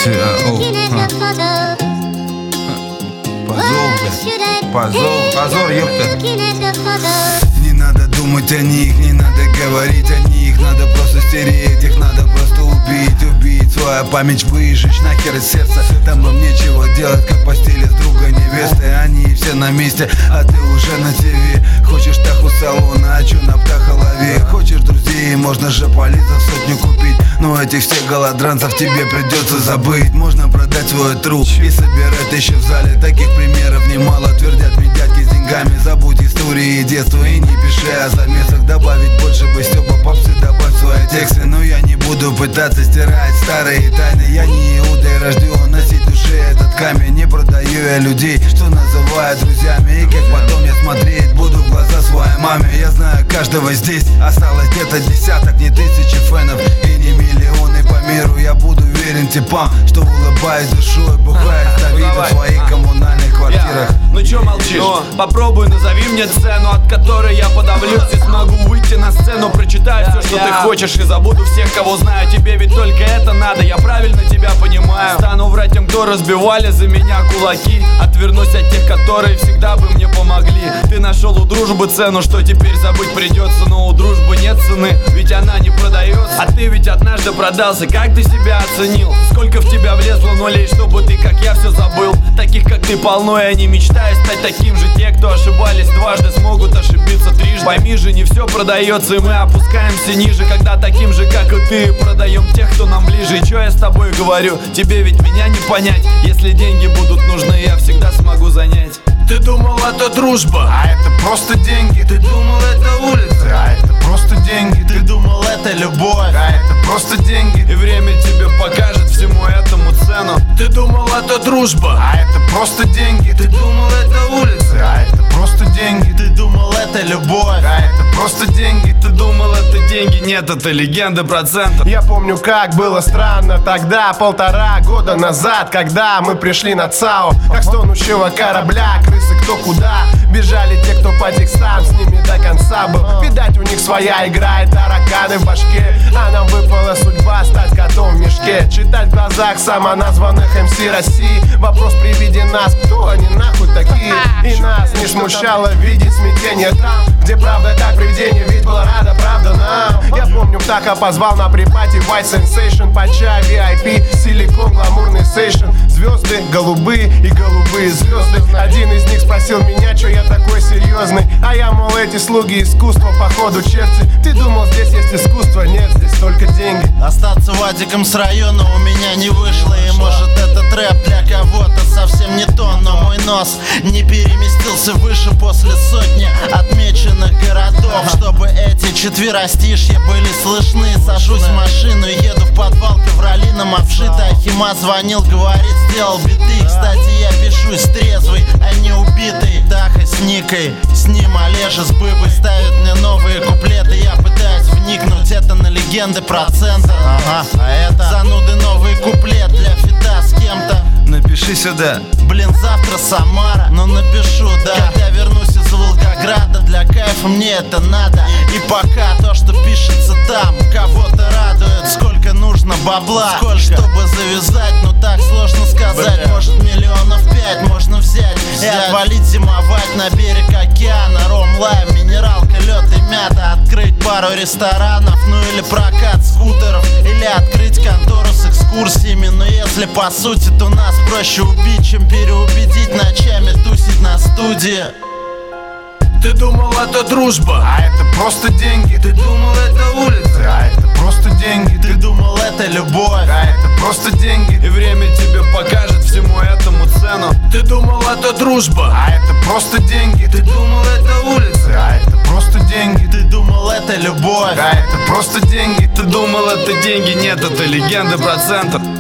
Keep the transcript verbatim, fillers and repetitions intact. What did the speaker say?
Позор, блядь. Позор, позор, ёпта. Не надо думать о них, не надо говорить о них. Надо просто стереть их, надо просто убить, убить. Свою память выжечь нахер из сердца. Там им нечего делать, как в постели с другой невестой. Они все на месте, а ты уже на ТВ. Хочешь таху салона, а чё на птахолове? Хочешь друзей, можно же полиса в сотню купить. Но этих всех голодранцев тебе придется забыть. Можно продать свой труп и собирать еще в зале. Таких примеров немало, твердят мне дядьки с деньгами. Забудь истории детства и не пиши о замесах. Добавить больше бы Степа попсы, добавь свои тексты. Но я не буду пытаться стирать старые тайны. Я не Иуда и рожден носить в душе этот камень. Не продаю я людей, что называют друзьями. И как потом я смотреть буду в глаза своей маме. Я знаю каждого здесь, осталось где-то десяток, не тысячи фенов и не миллионы по миру. Я буду верен типам, что улыбаясь душой, бухает Давида в своих коммунальных квартирах. Ну чё молчишь? Но попробуй, назови мне цену, от которой я подавлюсь и смогу выйти на сцену. Прочитаю все, что ты хочешь, и забуду всех, кого знаю. Тебе ведь только это надо, я правильно тебя понимаю. Стану врать тем, кто разбивали за меня кулаки. Отвернусь от тех, которые всегда бы мне помогли. Ты нашел у дружбы цену, что теперь забыть придется. Но у дружбы нет цены, ведь она не продается. А ты ведь однажды продался, как ты себя оценил? Сколько в тебя влезло нулей, чтобы ты, как я, все забыл. Таких, как ты, полно, и они мечтают стать таким же. Те, кто ошибались дважды, смогут ошибиться трижды. Пойми же, не все продается, и мы опускаемся ниже. Когда таким же, как и ты, продаем тех, кто нам ближе. И чё я с тобой говорю? Тебе ведь меня не понять. Если деньги будут нужны, я всегда смогу занять. Ты думал, это дружба, а это просто деньги. Ты думал, это улица, а это просто деньги. Ты думал, это любовь, а это просто деньги. И время тебе покажет всему этому цену. Ты думал, это дружба, а это просто деньги. Ты думал, это улица, а это просто деньги. Ты думал, это любовь, а это просто деньги. Ты думал, это деньги, нет, это легенда процентов. Я помню, как было странно тогда, полтора года назад, когда мы пришли на ЦАО. Как с тонущего корабля, крысы кто куда. Бежали те, кто по текстам, с ними до конца был. Видать, у них своя игра и тараканы в башке. А нам выпала судьба стать котом в мешке. Читать в глазах самоназванных эм си России. Вопрос при виде нас, кто они нахуй такие? И нас не смущало видеть смятение там, где правда как привидение, ведь была рада правда нам. Я помню, Птаха позвал на припати White Sensation, Пача, ви ай пи, Силикон, гламурный сейшн. Звезды голубые и голубые звезды. Один из них спросил меня, чё я такой серьезный. А я, мол, эти слуги искусства, походу черти. Ты думал, здесь есть искусство? Нет, здесь только деньги. Остаться вадиком с района у меня не вышло. И может этот рэп для кого-то совсем не то. Но мой нос не переместился выше после сотни отмеченных городов, чтобы эти четверостишья были слышны. Сажусь в машину, еду в подвал ковролином обшито. Ахима звонил, говорит, сделал биты. Кстати, я пишусь трезвый, а не убитый. Даха с Никой, с ним Олежа с Быбой ставят мне новые куплеты. Я пытаюсь вникнуть, это на легенды процента. Ага, а это зануды новый куплет для фита с кем-то. напиши сюда. Блин, завтра Самара, но напишу, да. Когда вернусь из Волгограда, для кайфа мне это надо. И пока то, что пишется там, кого-то радует. Сколько нужно бабла, сколько, чтобы завязать, ну так сложно сказать. Бля. Может миллионов пять можно взять, взять и отвалить зимовать на берег океана. Ром, лайм, минералка, лед и мята. Открыть пару ресторанов, ну или прокат скутеров. Или открыть контору с экскурсиями. Но если по сути, то нас проще убить, чем переубедить ночами тусить на студии. Ты думал, это дружба, а это просто деньги. Ты думал, это улица, а это просто деньги. Ты думал, это любовь, а это просто деньги. И время тебе покажет всему этому цену. Ты думал, это дружба, а это просто деньги. Ты думал, это улица, а это просто деньги. Ты думал, это любовь, а это просто деньги. Ты думал, это деньги, нет, это легенда процентов.